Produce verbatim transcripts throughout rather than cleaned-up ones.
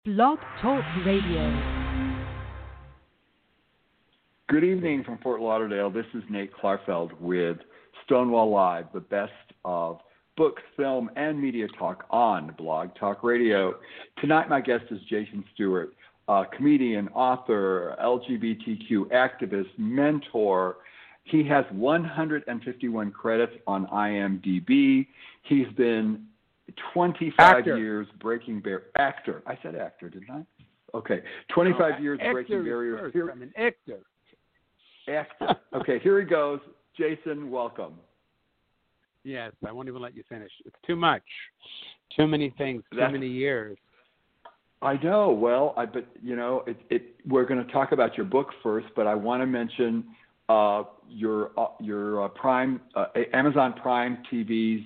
Blog Talk Radio. Good evening from Fort Lauderdale. This is Nate Klarfeld with Stonewall Live, the best of books, film, and media talk on Blog Talk Radio. Tonight, my guest is Jason Stewart, a comedian, author, L G B T Q activist, mentor. He has one hundred fifty-one credits on I M D B. He's been twenty-five actor. years breaking bar- actor. I said actor, didn't I? Okay, twenty-five oh, years breaking barriers. First. Here, I'm an actor. Actor. Okay, here he goes. Jason, welcome. Yes, I won't even let you finish. It's too much. Too many things. Too That's, many years. I know. Well, I but you know, it. it we're going to talk about your book first, but I want to mention uh, your uh, your uh, Prime uh, Amazon Prime T V's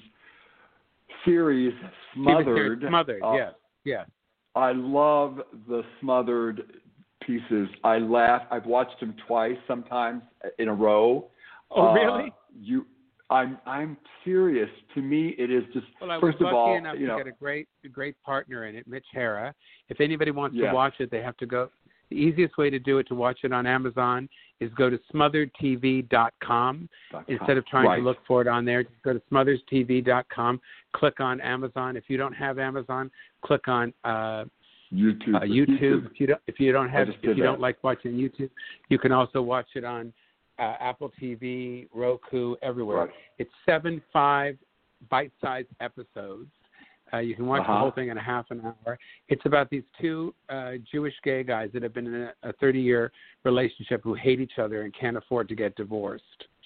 series Smothered. Smothered. Uh, yes. Yes. I love the Smothered pieces. I laugh. I've watched them twice, sometimes in a row. Oh, uh, really? You, I'm, I'm serious. To me, it is just. Well, I first was of lucky all, enough you know, to get a great, a great partner in it, Mitch Hara. If anybody wants yes. to watch it, they have to go. The easiest way to do it to watch it on Amazon is go to smothered T V dot com. Instead of trying right. to look for it on there, just go to smothers T V dot com. Click on Amazon. If you don't have Amazon, click on uh, YouTube. Uh, YouTube. YouTube. If you don't, if you don't have, if you that. don't like watching YouTube, you can also watch it on uh, Apple T V, Roku, everywhere. Right. It's seven five bite-sized episodes. Uh, you can watch uh-huh. the whole thing in a half an hour. It's about these two uh, Jewish gay guys that have been in a thirty-year relationship who hate each other and can't afford to get divorced.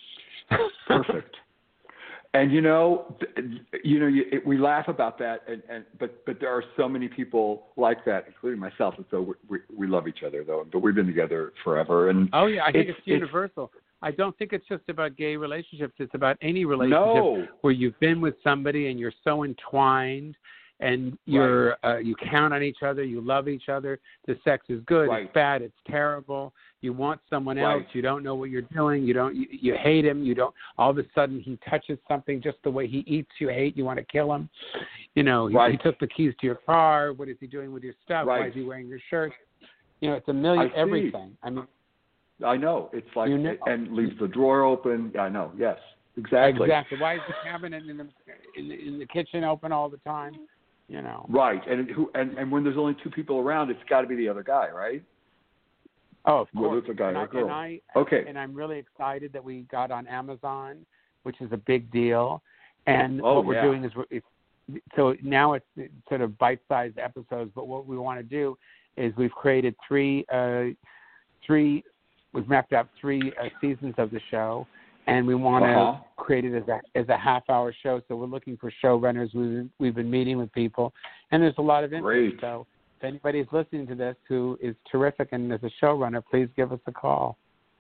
Perfect. And you know, you know, you, it, we laugh about that, and, and but but there are so many people like that, including myself. And so we, we we love each other, though. But we've been together forever. And oh yeah, I think it's, it's universal. It's, I don't think it's just about gay relationships. It's about any relationship no. where you've been with somebody and you're so entwined, and you're right. uh, you count on each other, you love each other. The sex is good, right. it's bad, it's terrible. You want someone right. else. You don't know what you're doing. You don't. You, you hate him. You don't. All of a sudden, he touches something just the way he eats. You hate. You want to kill him. You know. He, right. he took the keys to your car. What is he doing with your stuff? Right. Why is he wearing your shirt? You know, it's a million I everything. I mean. I know. It's like, you know. and leaves the drawer open. I know. Yes. Exactly. Exactly. Why is the cabinet in the in the, in the kitchen open all the time? You know. Right. And who and, and when there's only two people around, it's got to be the other guy, right? Oh, of Whether course. it's a guy and or I, a girl. And I, okay. And I'm really excited that we got on Amazon, which is a big deal. And oh, what we're yeah. doing is, we're, it's, so now it's sort of bite-sized episodes. But what we want to do is we've created three, uh, three, we've mapped out three uh, seasons of the show, and we want to uh-huh. create it as a as a half-hour show. So we're looking for showrunners. We've we've been meeting with people, and there's a lot of interest. Great. So. If anybody's listening to this who is terrific and is a showrunner, please give us a call.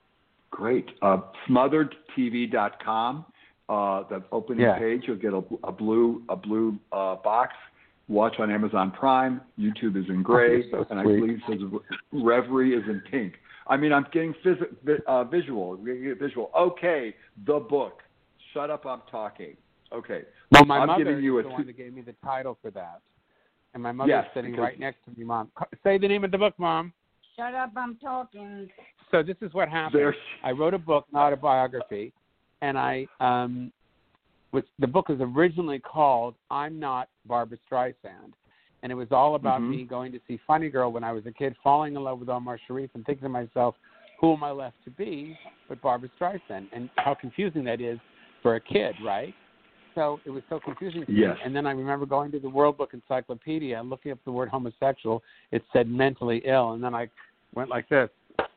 Great. Uh, smothered T V dot com. Uh, the opening yeah. page, you'll get a, a blue a blue uh, box. Watch on Amazon Prime. YouTube is in gray, oh, so and I sweet. believe it says Reverie is in pink. I mean, I'm getting phys- uh, visual. Visual. Okay, the book. Shut up, I'm talking. Okay. Well, my I'm mother giving you is a the two- one that gave me the title for that. And my mother's yes, sitting because... right next to me, Mom. Say the name of the book, Mom. Shut up, I'm talking. So this is what happened. There... I wrote a book, not a biography, and I, um, which the book was originally called I'm Not Barbra Streisand. And it was all about mm-hmm. me going to see Funny Girl when I was a kid, falling in love with Omar Sharif and thinking to myself, who am I left to be but Barbra Streisand? And how confusing that is for a kid, right? So it was so confusing to yes. me. And then I remember going to the World Book Encyclopedia and looking up the word homosexual. It said mentally ill. And then I went like this.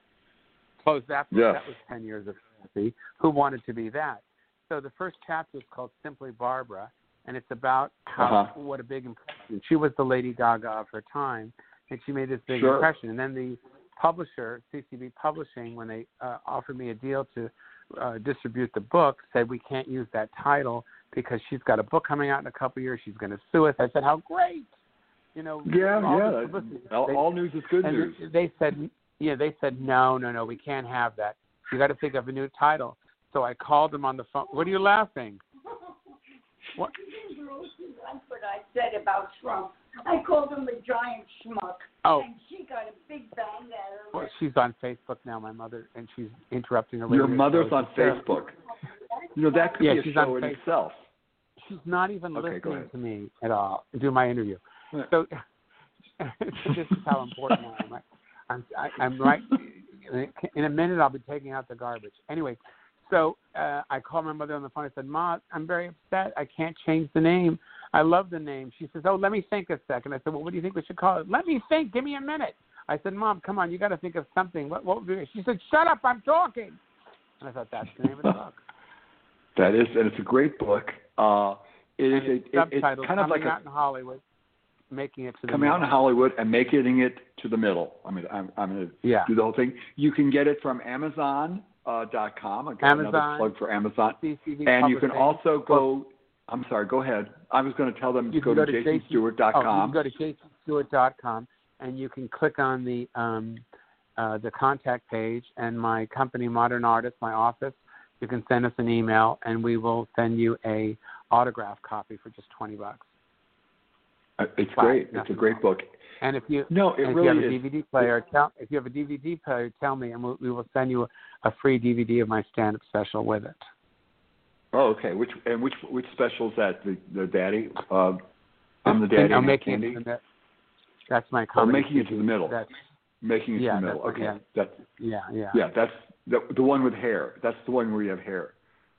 Closed that book. Yes. That was ten years of therapy. Who wanted to be that? So the first chapter is called Simply Barbara. And it's about how uh-huh. what a big impression. She was the Lady Gaga of her time. And she made this big sure. impression. And then the publisher, C C B Publishing, when they uh, offered me a deal to uh, distribute the book, said we can't use that title because she's got a book coming out in a couple of years. She's going to sue us. I said, how great. You know, yeah, all yeah. All, they, all news is good and news. They said, yeah, they said, no, no, no, we can't have that. You got to think of a new title. So I called them on the phone. What are you laughing? What? That's what I said about Trump. I called him a giant schmuck. Oh. And she got a big bang out of it. Well, she's on Facebook now, my mother, and she's interrupting her radio Your mother's show. on Facebook. You know, that could Yeah, be a she's show on in Facebook. itself. She's not even Okay, go listening ahead. to me at all, do my interview. So, so this is how important I am. I, I'm, I, I'm right. In a minute, I'll be taking out the garbage. Anyway, so uh, I called my mother on the phone. I said, Ma, I'm very upset. I can't change the name. I love the name. She says, oh, let me think a second. I said, well, what do you think we should call it? Let me think. Give me a minute. I said, Mom, come on. You got to think of something. What, what would be? She said, shut up. I'm talking. And I thought, that's the name of the book. That is, and it's a great book. Uh, it is And a, it's it, it's subtitled kind of like Coming a, Out in Hollywood, Making It to the coming out in Middle. Hollywood and making it to the middle. I mean, I'm, I'm going to Yeah. do the whole thing. You can get it from Amazon uh, dot com. I got another Amazon, plug for Amazon. C C V And you can Publishing. also go. I'm sorry. Go ahead. I was going to tell them to You go can to go to jason stewart dot com. Oh, you can go to jason stewart dot com and you can click on the um, uh, the contact page and my company, Modern Artist, my office. You can send us an email and we will send you a autograph copy for just twenty bucks. Uh, It's Wow, great. It's a nothing great wrong. book. And if you No, it and really if you have a is. D V D player, tell if you have a D V D player, tell me, and we'll, we will send you a, a free D V D of my stand-up special with it. Oh, okay. Which and which which special is that? The the daddy. Uh, I'm the daddy. I'm and making Candy. it to the, that's my Oh, comedy. making it to the middle. That's, Making it yeah, to the middle. that's- Okay. yeah. That's yeah, yeah. yeah. That's the the one with hair. That's the one where you have hair.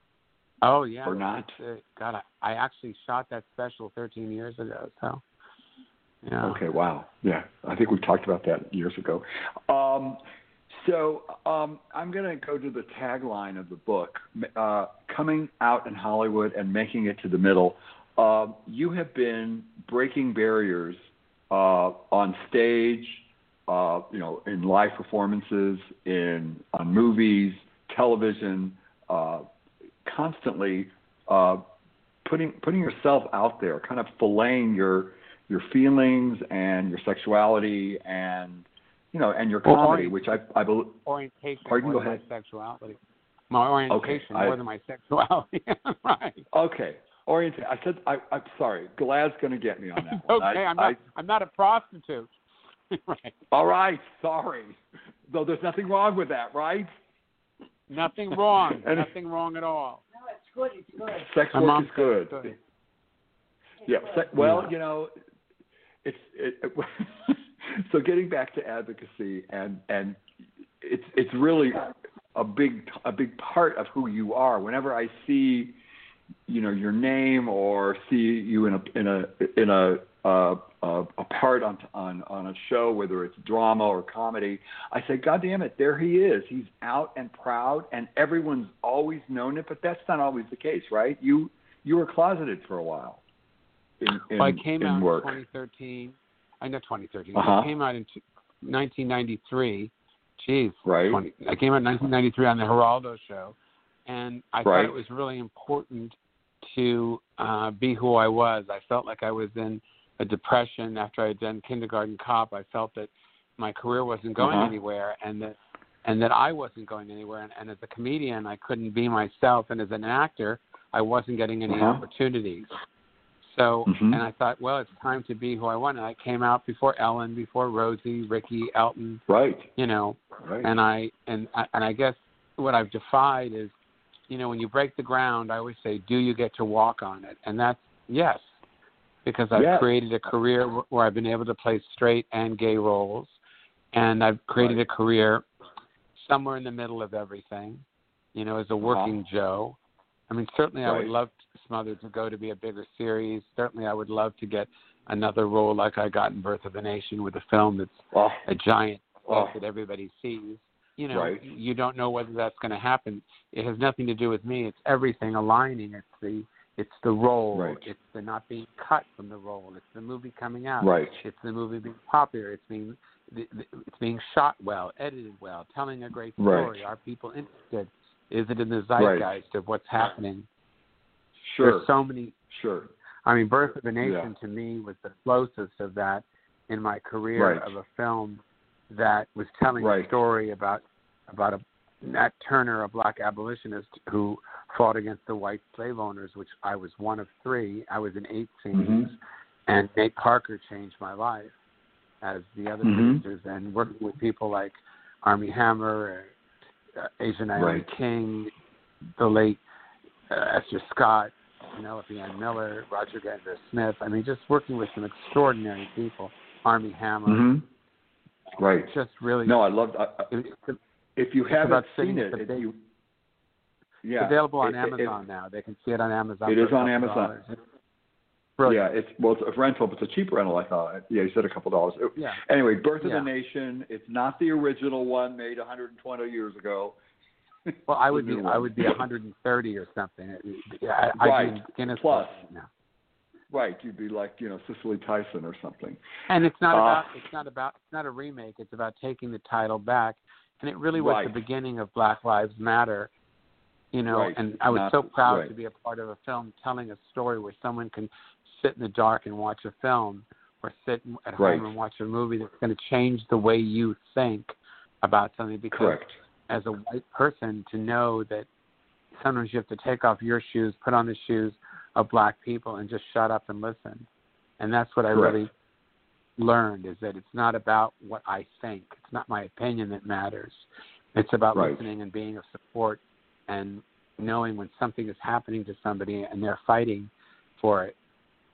Oh yeah. Or not? Uh, God, I, I actually shot that special thirteen years ago. So. Yeah. Okay. Wow. Yeah. I think we talked about that years ago. Um, so um, I'm going to go to the tagline of the book, uh, coming out in Hollywood and making it to the middle. Uh, you have been breaking barriers uh, on stage, uh, you know, in live performances, in on movies, television, uh, constantly uh, putting putting yourself out there, kind of filleting your your feelings and your sexuality and you know and your Well, comedy, orient- which I I believe. Orientation Pardon, more go than ahead. my sexuality. My orientation I- more than my sexuality. Right. Okay, orient. I said I, I'm sorry. Glad's going to get me on that one. Okay, I, I'm not. I, I'm not a prostitute. Right. all right, sorry. Though there's nothing wrong with that, right? Nothing wrong. And- Nothing wrong at all. No, it's good. It's good. Sex My work mom is said good. it's good. Yeah. Se- well, Yeah. you know, it's it, so getting back to advocacy and and it's it's really a big a big part of who you are. Whenever I see, you know, your name or see you in a in a in a uh, a, a part on on on a show, whether it's drama or comedy, I say, God damn it, there he is. He's out and proud, and everyone's always known it. But that's not always the case, right? You you were closeted for a while. In, in, Well, I came in out work. in twenty thirteen. I know twenty thirteen. Uh-huh. I came out in nineteen ninety-three. Jeez. Right. twenty I came out in nineteen ninety-three on the Geraldo show, and I Right. thought it was really important to uh, be who I was. I felt like I was in a depression after I had done Kindergarten Cop. I felt that my career wasn't going Uh-huh. anywhere, and that and that I wasn't going anywhere. And, and as a comedian, I couldn't be myself, and as an actor, I wasn't getting any Uh-huh. opportunities. So, Mhm. and I thought, well, it's time to be who I want. And I came out before Ellen, before Rosie, Ricky, Elton, Right. you know, Right. and I and I- and I guess what I've defied is, you know, when you break the ground, I always say, do you get to walk on it? And that's yes, because I've Yes. created a career wh- where I've been able to play straight and gay roles, and I've created Right. a career somewhere in the middle of everything, you know, as a working Uh-huh. Joe. I mean, certainly I would Right. love Smothered to go to be a bigger series. Certainly I would love to get another role like I got in Birth of a Nation with a film that's Oh, a giant oh. that everybody sees. You know, Right. you don't know whether that's going to happen. It has nothing to do with me. It's everything aligning. It's the it's the role. Right. It's the not being cut from the role. It's the movie coming out. Right. It's the movie being popular. It's being the, the, it's being shot well, edited well, telling a great story. Right. Are people interested? Is it in the zeitgeist of what's happening? Sure. There's so many. Sure. I mean, Birth of a Nation Yeah. to me was the closest of that in my career Right. of a film that was telling Right. a story about about a Nat Turner, a black abolitionist who fought against the white slave owners, which I was one of three. I was in eight scenes, Mhm. And Nate Parker changed my life, as the other Mm-hmm. producers, and working with people like Armie Hammer, uh, Asia Naomi Right. King, the late uh, Esther Scott, Penelope Ann Miller, Roger Gander Smith. I mean, just working with some extraordinary people. Armie Hammer. Mm-hmm. Right. Just really. No, I loved. I, I, It, it's, if you it's haven't about seen sitting it, at the if big- you, It's yeah, available on it- it- Amazon it- now. They can see it on Amazon. It for is a on couple Amazon. dollars. It's brilliant. Yeah, it's well, it's a rental, but it's a cheap rental. I thought. Yeah, you said a couple dollars. Yeah. Anyway, Birth of Yeah. the Nation. It's not the original one made one hundred twenty years ago. Well, I It's would a be new I one. would be one hundred thirty or something. I, I'd Right. be in Guinness Plus. Book now. Right, you'd be like you know Cicely Tyson or something. And it's not Uh, about it's not about it's not a remake. It's about taking the title back, and it really was Right. the beginning of Black Lives Matter. You know, Right. and I was Not- so proud right. to be a part of a film telling a story where someone can sit in the dark and watch a film, or sit at Right. home and watch a movie that's going to change the way you think about something. Because Correct. as a white person, to know that sometimes you have to take off your shoes, put on the shoes of black people, and just shut up and listen. And that's what I Correct. really learned, is that it's not about what I think. It's not my opinion that matters. It's about Right. listening and being of support and knowing when something is happening to somebody and they're fighting for it.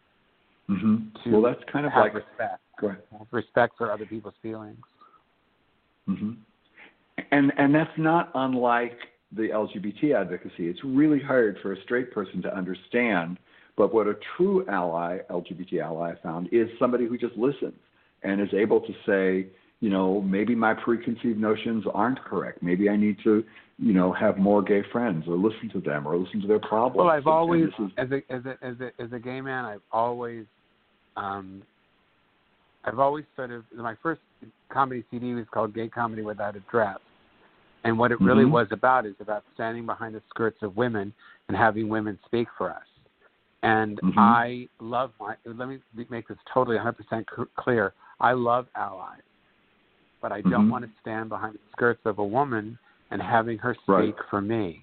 Mm-hmm. To Well, that's kind of have like. respect. Go ahead. Have respect for other people's feelings. Mm-hmm. And and that's not unlike the L G B T advocacy. It's really hard for a straight person to understand, but what a true ally, L G B T ally, I found, is somebody who just listens and is able to say, you know, maybe my preconceived notions aren't correct. Maybe I need to, you know, have more gay friends, or listen to them, or listen to their problems. Well, I've And- and always, this is- as a as a as a as a gay man, I've always, um, I've always sort of my first comedy C D was called Gay Comedy Without a Dress, and what it really Mhm. was about is about standing behind the skirts of women and having women speak for us. And Mhm. I love my. Let me make this totally one hundred percent c- clear. I love allies, but I don't Mhm. want to stand behind the skirts of a woman and having her speak Right. for me.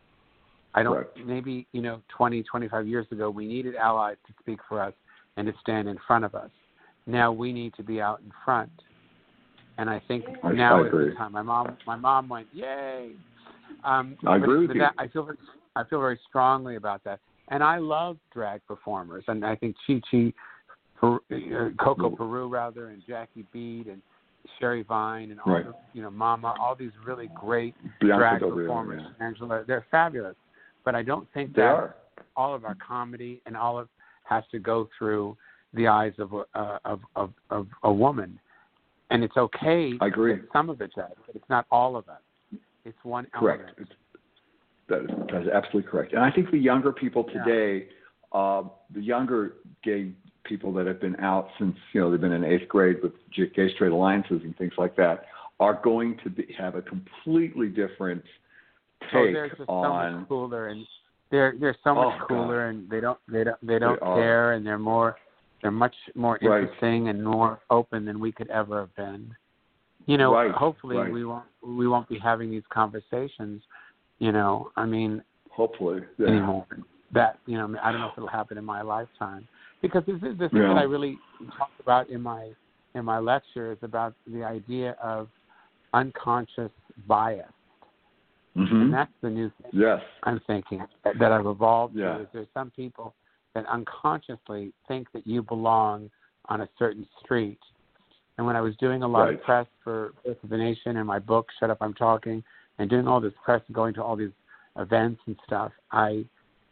I don't, Correct. maybe, you know, twenty, twenty-five years ago, we needed allies to speak for us and to stand in front of us. Now we need to be out in front. And I think I- now I is agree. the time. My mom, my mom went, yay. Um, I but- agree with but you. that, I feel, very, I feel very strongly about that. And I love drag performers. And I think Chi Chi, Per, uh, Coco Peru, rather, and Jackie Beat, and Sherry Vine, and all Right. the, you know, Mama, all these really great Bianca drag Del Rio, performers. yeah. Angela, they're fabulous. But I don't think They that are. all of our comedy and all of has to go through the eyes of a, uh, of, of, of a woman. And it's okay I agree. that some of it does, but it's not all of it. It's one Correct. element. It's, that, is, that is absolutely correct. And I think the younger people today, uh, the younger gay people that have been out since, you know, they've been in eighth grade with gay straight alliances and things like that, are going to be, have a completely different Oh, take they're just so on. much cooler, and they're they're so much Oh, cooler, and they don't they don't they don't They are. care, and they're more they're much more Right. interesting and more open than we could ever have been. You know, Right, hopefully right. we won't we won't be having these conversations. You know, I mean, Hopefully, yeah. anymore. That you know, I don't know if it'll happen in my lifetime, because this is the thing Yeah. that I really talk about in my in my lecture is about the idea of unconscious bias, Mhm. and that's the new thing Yes. I'm thinking that I've evolved Yeah. to. Is there's some people that unconsciously think that you belong on a certain street. And when I was doing a lot Right. of press for Birth of the Nation and my book, Shut Up, I'm Talking, and doing all this press and going to all these events and stuff, I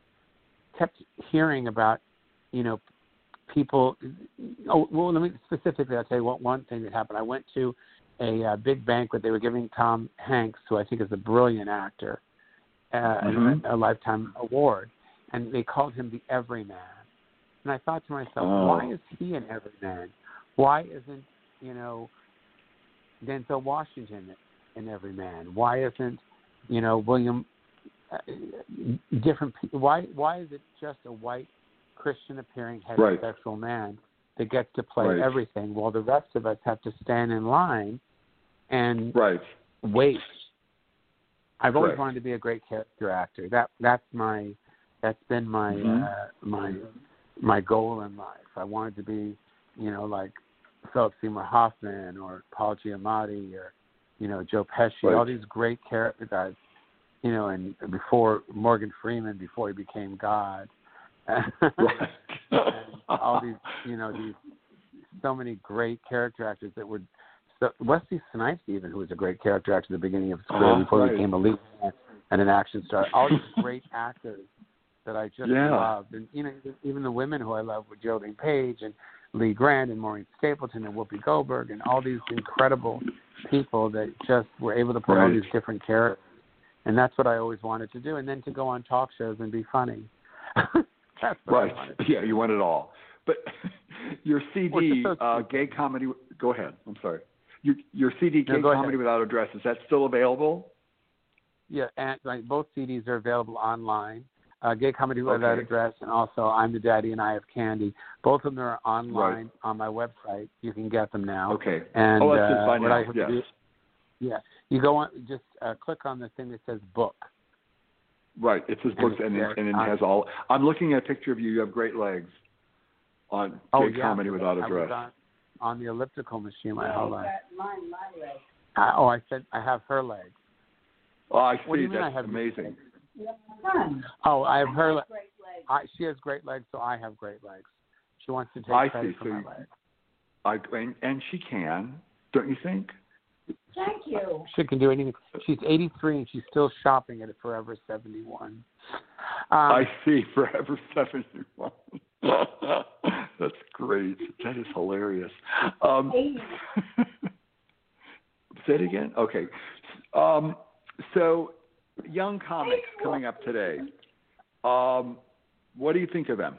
kept hearing about, you know, people. Oh, well, let me specifically, I'll tell you what one thing that happened. I went to a uh, big banquet. They were giving Tom Hanks, who I think is a brilliant actor, uh, Mhm. a, a lifetime award, and they called him the Everyman. And I thought to myself, Oh. why is he an everyman? Why isn't, you know, Denzel Washington an everyman? Why isn't, you know, William? Uh, different. pe- Why? Why is it just a white Christian-appearing Right. heterosexual man that gets to play Right. everything, while the rest of us have to stand in line and Right. wait? I've always Correct. wanted to be a great character actor. That that's my that's been my Mhm. uh, my my goal in life. I wanted to be, you know, like Philip Seymour Hoffman or Paul Giamatti or, you know, Joe Pesci, right. all these great character guys, you know, and before Morgan Freeman, before he became God. Right. And all these, you know, these so many great character actors that were so, Wesley Snipes, even, who was a great character actor at the beginning of his career uh-huh, before right. he became a lead and an action star. All these great actors that I just yeah. loved, and you know, even the women who I love were Geraldine Page and Lee Grant and Maureen Stapleton and Whoopi Goldberg and all these incredible people that just were able to play right. all these different characters. And that's what I always wanted to do. And then to go on talk shows and be funny. That's what right. I wanted. Yeah, you want it all. But your C D, so uh, Gay Comedy, go ahead. I'm sorry. Your, your C D, no, Gay Comedy ahead. Without Address, is that still available? Yeah, and like, both C Ds are available online. Uh, Gay Comedy Without okay. Address, and also I'm the Daddy and I Have Candy. Both of them are online right. on my website. You can get them now. Okay. And oh, that's uh, just fine what now. I have Yes. to do, yeah, you go on, just uh, click on the thing that says book. Right. It says books, and, and, it, and it has all. I'm looking at a picture of you. You have great legs on Gay oh, yeah, Comedy Without I Address. was on, on the elliptical machine my Yeah, whole you life. got mine, my leg. I, oh, I said I have her legs. Oh, I see. What do you mean That's I have amazing. You have none. Oh, I have her. I Le- have great legs. I, she has great legs, so I have great legs. She wants to take I credit see. for So my you- legs. I, and, and she can, don't you think? Thank you. She can do anything. She's eighty-three and she's still shopping at Forever seventy-one. Um, I see. Forever seventy-one. That's great. That is hilarious. Um, say it again? Okay. Um, so, young comics coming up today. Um, what do you think of them?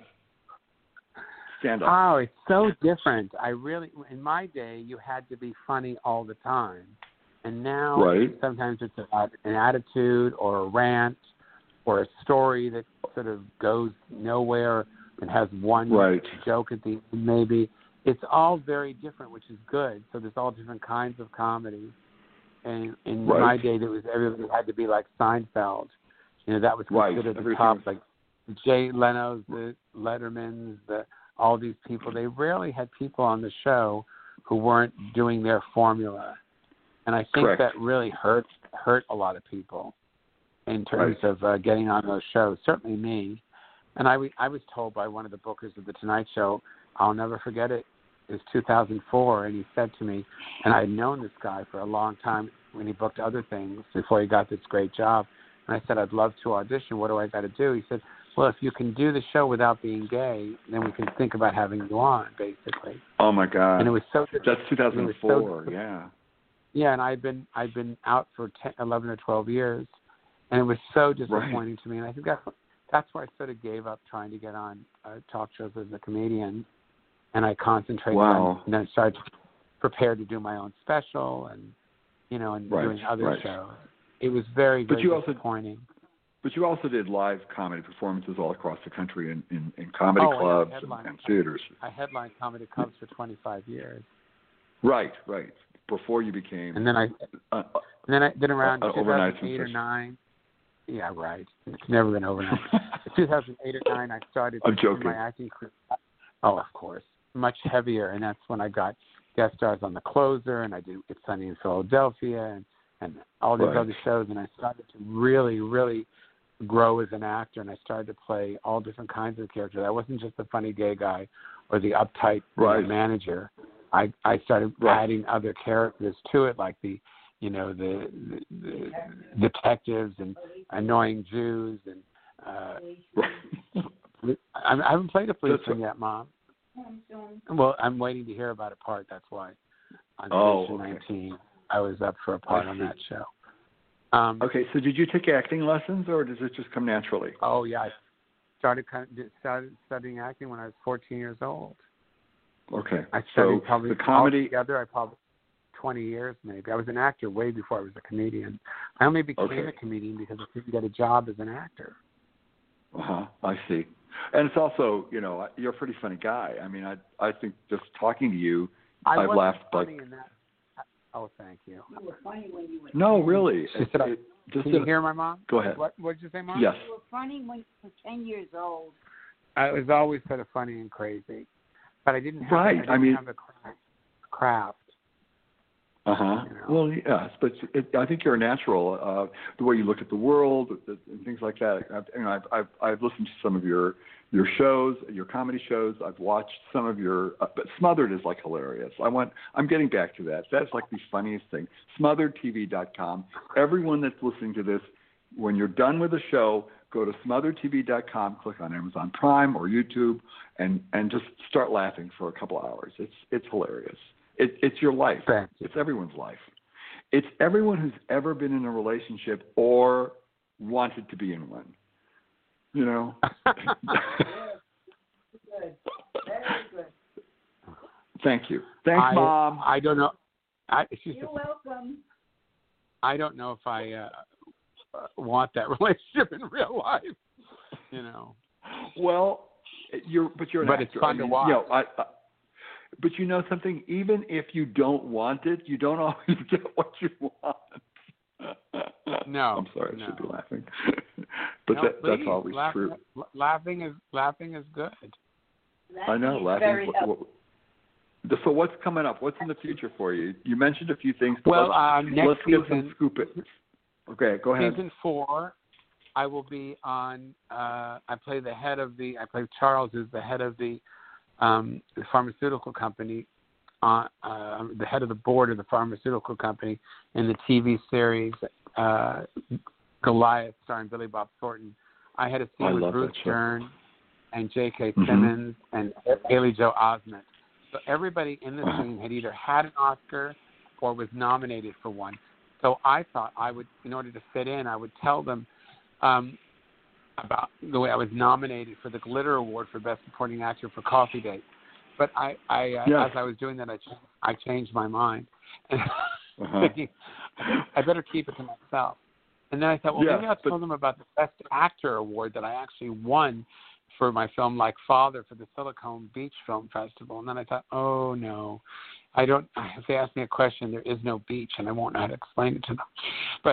Stand up. Oh, it's so different. I really, in my day, you had to be funny all the time. And now Right. sometimes it's about an attitude or a rant or a story that sort of goes nowhere and has one Right. joke at the end maybe. It's all very different, which is good. So there's all different kinds of comedy. And in Right. my day, there was everybody had to be like Seinfeld. You know, that was Right. considered the Everything top, was- like Jay Leno's, the Letterman's, the all these people. They rarely had people on the show who weren't doing their formula. And I think Correct. that really hurt hurt a lot of people in terms Right. of uh, getting on those shows. Certainly me. And I, I was told by one of the bookers of The Tonight Show, I'll never forget it, it was two thousand four, and he said to me, and I had known this guy for a long time when he booked other things before he got this great job. And I said, I'd love to audition. What do I got to do? He said, well, if you can do the show without being gay, then we can think about having you on, basically. Oh, my God. And it was so That's two thousand four, so, yeah. Yeah, and I've been I've been out for ten, eleven or twelve years, and it was so disappointing Right. to me. And I think that's that's why I sort of gave up trying to get on uh, talk shows as a comedian, and I concentrated Wow. on and then started to prepare to do my own special and you know and Right, doing other right. shows. It was very But very you also- disappointing. But you also did live comedy performances all across the country in, in, in comedy Oh, yeah, clubs and, headline. and theaters. I headlined comedy clubs for twenty-five years, Right, right. Before you became and then I uh, and then I then around Uh, two overnight thousand eight or sensation. nine. Yeah, right. It's never been overnight. In two thousand eight or nine, I started I'm joking. my acting career. Oh, of course, much heavier, and that's when I got guest stars on The Closer, and I did It's Sunny in Philadelphia, and and all these Right. other shows, and I started to really, really grow as an actor, and I started to play all different kinds of characters. I wasn't just the funny gay guy or the uptight you know, Right. manager. I I started Right. adding other characters to it, like the you know the, the, the detectives and annoying Jews and uh, right. I, I haven't played a policeman That's yet, Mom. I'm soon. Well, I'm waiting to hear about a part. That's why on Oh, Station okay. nineteen I was up for a part I on see. that show. Um, Okay, so did you take acting lessons, or does it just come naturally? Oh yeah, I started kind of, started studying acting when I was fourteen years old. Okay, I so studied probably the comedy. together. I probably twenty years maybe. I was an actor way before I was a comedian. I only became Okay. a comedian because I couldn't get a job as an actor. Uh huh. I see. And it's also, you know, you're a pretty funny guy. I mean, I I think just talking to you, I I've wasn't laughed funny like. in that. Oh, thank you. You were funny when you were No, ten. really. She It- said, I- it just Can you didn't- hear my mom? Go ahead. What What did you say, Mom? Yes. You were funny when you were ten years old. I, it was always sort of funny and crazy, but I didn't have, Right. I didn't I mean, have the craft. craft. Uh huh. You know. Well, yes, but it, I think you're a natural. Uh, the way you look at the world and things like that. I've, you know, I've, I've I've listened to some of your your shows, your comedy shows. I've watched some of your. Uh, but Smothered is like hilarious. I want. I'm getting back to that. That's like the funniest thing. Smothered T V dot com. Everyone that's listening to this, when you're done with the show, go to Smothered T V dot com, click on Amazon Prime or YouTube, and and just start laughing for a couple hours. It's it's hilarious. It, it's your life. Thank you. It's everyone's life. It's everyone who's ever been in a relationship or wanted to be in one. You know? Good. Very good. Thank you. Thanks, I, Mom. I don't know. I, she's You're welcome. I don't know if I uh, want that relationship in real life. You know. Well, you're but you're an but actor. it's fun I mean, to watch. You know, I, I, but you know something? Even if you don't want it, you don't always get what you want. No. I'm sorry, no. I should be laughing. but no, that, please. that's always laughing, true. Laughing is laughing is good. I know, laughing. Very What, what, so what's coming up? What's in the future for you? You mentioned a few things. But Well, let's, um, next let's get season, some scoop it. Okay, go ahead. Season four, I will be on. Uh, I play the head of the. I play Charles, who's the head of the, um, the pharmaceutical company, uh, uh, the head of the board of the pharmaceutical company in the T V series uh, Goliath, starring Billy Bob Thornton. I had a scene I with love Bruce that show. Dern and J K. Mhm. Simmons and Haley Joe Osment. So everybody in the Uh-huh. scene had either had an Oscar or was nominated for one. So I thought I would, in order to fit in, I would tell them um, about the way I was nominated for the Glitter Award for Best Supporting Actor for Coffee Date. But I, I uh, Yes. as I was doing that, I, ch- I changed my mind. Uh-huh. Thinking, I better keep it to myself. And then I thought, well, Yeah, maybe I'll but- tell them about the Best Actor Award that I actually won for my film Like Father for the Silicon Beach Film Festival. And then I thought, oh, no. I don't. If they ask me a question, there is no beach, and I won't know how to explain it to them. But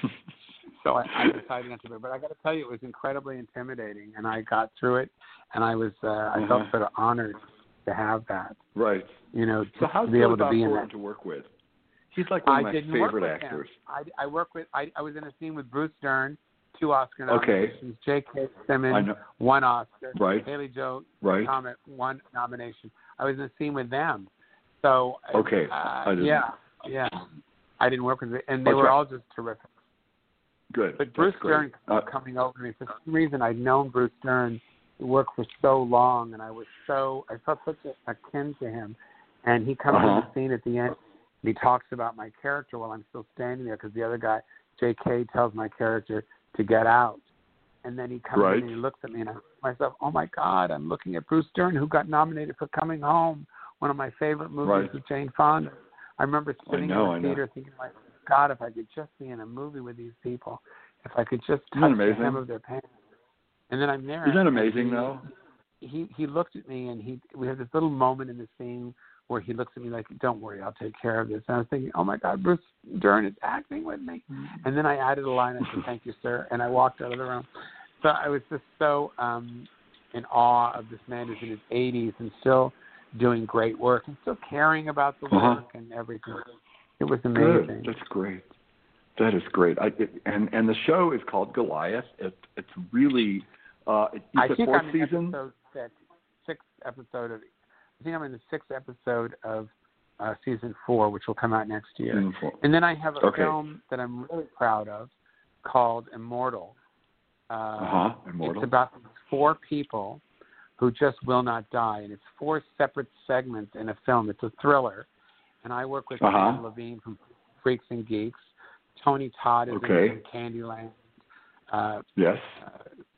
so I, I decided not to. But I got to tell you, it was incredibly intimidating, and I got through it, and I was. Uh, I felt Uh-huh. sort of honored to have that. Right. You know, So to, how's to be able to Billy be Bob in Thornton that. to work with? He's like one of I my didn't work favorite with actors. him. I, I work with. I, I was in a scene with Bruce Dern, two Oscar Okay. nominations. J K. I Simmons, know. one Oscar. Right. Haley Joe Right. Comet, one nomination. I was in a scene with them. So Okay. uh, I didn't- yeah, yeah. I didn't work with it, and they Okay. were all just terrific. Good. But Bruce That's great. Dern Uh, coming over to me for some reason, I'd known Bruce Dern worked for so long, and I was so I felt such a, akin to him. And he comes Uh-huh. in the scene at the end, and he talks about my character while I'm still standing there because the other guy, J K, tells my character to get out. And then he comes Right. in and he looks at me, and I think to myself, oh my God, I'm looking at Bruce Dern, who got nominated for Coming Home, one of my favorite movies Right. with Jane Fonda. I remember sitting know, in I the know. theater thinking, like, God, if I could just be in a movie with these people, if I could just Isn't that touch the amazing? hem of their pants. And then I'm there. Isn't that and amazing, he, though? He he looked at me, and he we have this little moment in the scene where he looks at me like, don't worry, I'll take care of this. And I was thinking, oh, my God, Bruce Dern is acting with me. And then I added a line. I said, thank you, sir. And I walked out of the room. So I was just so um, in awe of this man who's in his eighties and still doing great work and still caring about the Uh-huh. work and everything. It was Good. amazing. That's great. That is great. I, it, and and the show is called Goliath. It, it's really. Uh, it, you I said think fourth I'm in season. episode six, sixth episode of. I think I'm in the sixth episode of uh, season four, which will come out next year. Season four. And then I have a Okay. film that I'm really proud of called Immortal. Uh, Uh-huh. Immortal. It's about these four people who just will not die, and it's four separate segments in a film. It's a thriller, and I work with Uh-huh. Sam Levine from Freaks and Geeks. Tony Todd is Okay. in it from Candyland. Uh, Yes. uh,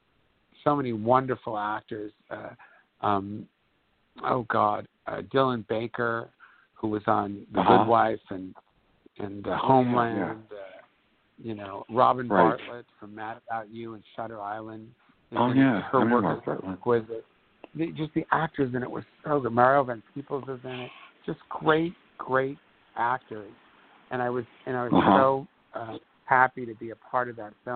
so many wonderful actors. Uh, um, oh God, uh, Dylan Baker, who was on The Uh-huh. Good Wife and and uh, Homeland. Uh, you know, Robin Right. Bartlett from Mad About You and Shutter Island. Oh, And yeah. her I remember work Mark is Bartlett. exquisite. The, just the actors in it were so good. Mario Van Peebles is in it. Just great, great actors. And I was and I was Uh-huh. so uh, happy to be a part of that film.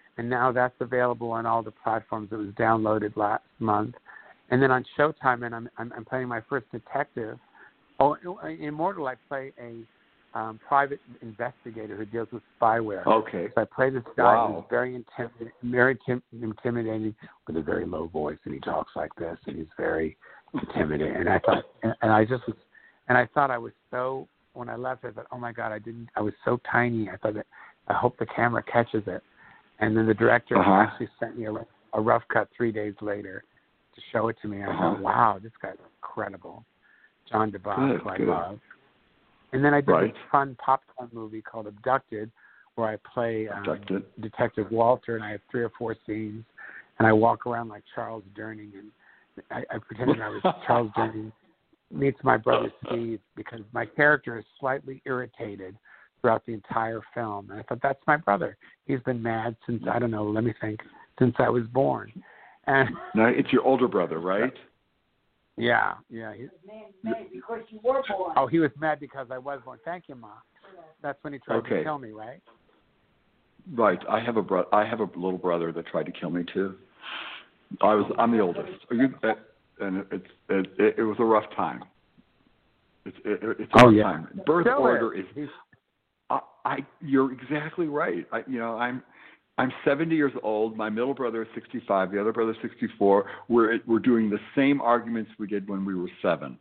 and now that's available on all the platforms. It was downloaded last month. And then on Showtime, and I'm I'm, I'm playing my first detective. Oh, in Immortal, I play a um, private investigator who deals with spyware. Okay. So I play this guy Wow. who's very intimidating, very tim- intimidating with a very low voice, and he talks like this, and he's very intimidating. And I thought, and, and I just was, and I thought I was so. When I left, I thought, oh my God, I didn't. I was so tiny. I thought that I hope the camera catches it. And then the director Uh-huh. actually sent me a, a rough cut three days later to show it to me. And I Uh-huh. thought, wow, this guy's incredible. John DeBach, Good, who I good. love. And then I did Right. a fun popcorn movie called Abducted, where I play um, Abducted. Detective Walter, and I have three or four scenes, and I walk around like Charles Durning, and I, I pretended I was Charles Durning meets my brother Steve, because my character is slightly irritated throughout the entire film. And I thought, that's my brother. He's been mad since, I don't know, let me think, since I was born. And No, it's your older brother, right? yeah, yeah. He, Man, man, because you were born. oh, he was mad because I was born. Thank you, Ma. That's when he tried Okay. to kill me, right? Right. I have a bro- I have a little brother that tried to kill me too. I was I'm the oldest. Are you? Uh, and it's it, it, it was a rough time. It's it, it's a Oh, rough yeah. time. Birth Still order is. is. He's- I, I you're exactly right. I you know I'm I'm seventy years old. My middle brother is sixty-five. The other brother is sixty-four. We're we're doing the same arguments we did when we were seven.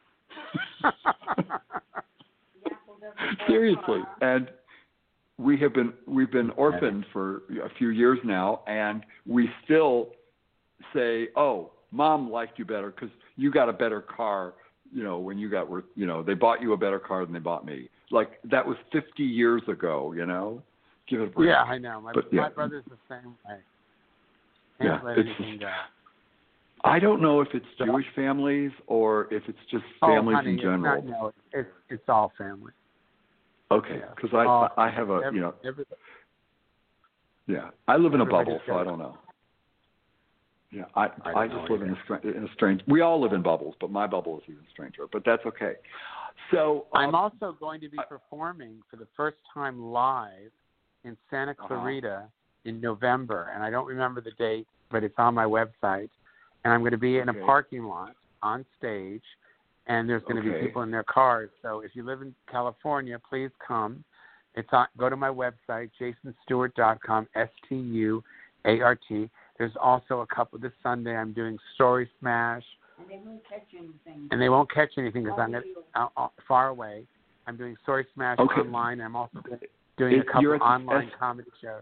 Seriously, and we have been we've been orphaned for a few years now, and we still say, "Oh, Mom liked you better because you got a better car." You know, when you got, you know, they bought you a better car than they bought me. Like that was fifty years ago. You know, give it a break. Yeah, I know. My, But, my yeah. brother's the same way. Yeah, Can't let it's anything go. I don't know if it's Jewish families or if it's just Oh, families honey, in general. It's not, no, it's it's all family. Okay, Yeah. because I All I have a every, you know every, yeah I live in a everybody's bubble, so got I it. don't know. Yeah, I I I, don't just know live in a, stra- in a strange. We all live in bubbles, but my bubble is even stranger. But that's okay. So um, I'm also going to be performing for the first time live in Santa Clarita uh-huh. in November, and I don't remember the date, but it's on my website. And I'm going to be in okay. a parking lot on stage, and there's going to Okay. be people in their cars. So if you live in California, please come. It's on. Go to my website, jason stewart dot com, S T U A R T. There's also a couple. This Sunday I'm doing Story Smash. And they won't catch anything. And they won't catch anything because I'm gonna, uh, uh, far away. I'm doing Story Smash Okay. online. I'm also doing Is- a couple you're at the online S- comedy shows.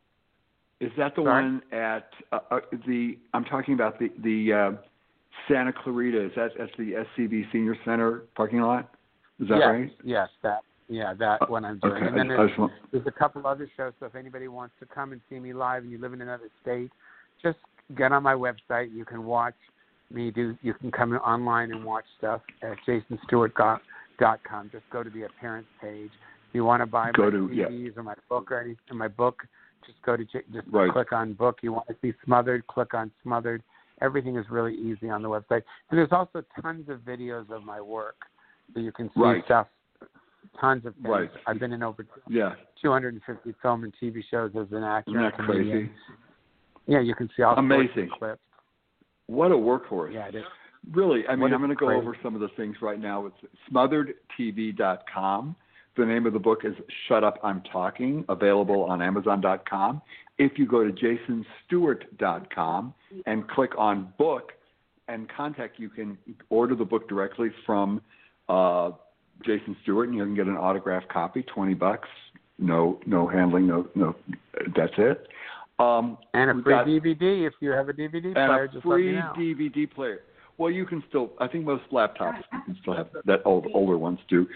Is that the Sorry? one at uh, uh, the? I'm talking about the the uh, Santa Clarita. Is that at the S C B Senior Center parking lot? Is that yes, right? Yes, that. Yeah, that Uh, one I'm doing. okay, And then I- I there's, just want- there's a couple other shows. So if anybody wants to come and see me live, and you live in another state, just get on my website. You can watch me do. You can come online and watch stuff at jason stewart dot com. Just go to the appearance page. If you want to buy Go my to- C Ds yeah. or my book or any, or my book, just go to J- just Right. click on book. You want to see Smothered, click on Smothered. Everything is really easy on the website. And there's also tons of videos of my work, so you can see Right. stuff. Tons of things. Right. I've been in over Yeah. two hundred fifty film and T V shows as an actor. Isn't that and comedian. crazy? Yeah, you can see all sorts Amazing. of clips. What a workhorse. Yeah, it is. Really, I mean, What I'm a going to go crazy- over some of the things right now. It's smothered T V dot com. The name of the book is Shut Up, I'm Talking, available on amazon dot com. If you go to jason stewart dot com and click on book and contact, you can order the book directly from uh, Jason Stewart, and you can get an autographed copy, twenty bucks. No, no handling, no, no. That's it. Um, And a we've free got- D V D if you have a D V D and player. a Just let me free know. D V D player. Well, you can still. I think most laptops you can still have that. Old older ones do.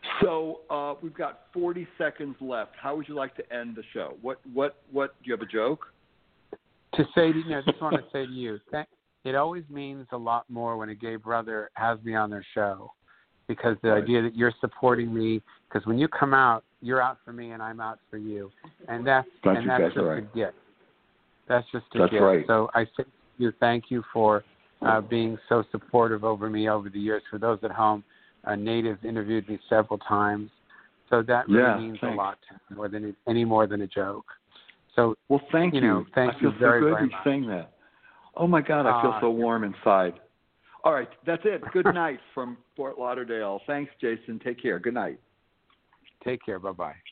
So uh, we've got forty seconds left. How would you like to end the show? What? What? What? Do you have a joke? To say to you, know, I just want to say to you, thank, it always means a lot more when a gay brother has me on their show, because the Right. idea that you're supporting me, because when you come out, you're out for me and I'm out for you, and that's That's and that's exactly just right. a gift. That's just a That's gift. right. So I say to you, thank you for uh, being so supportive over me over the years. For those at home, uh, Native interviewed me several times, so that really Yeah, means thanks. a lot to me, more than any more than a joke. So, Well, thank you you. know, thank I feel you very, so good very you're much. saying that. Oh, my God, I feel Uh, so warm inside. All right, that's it. Good night from Fort Lauderdale. Thanks, Jason. Take care. Good night. Take care. Bye-bye.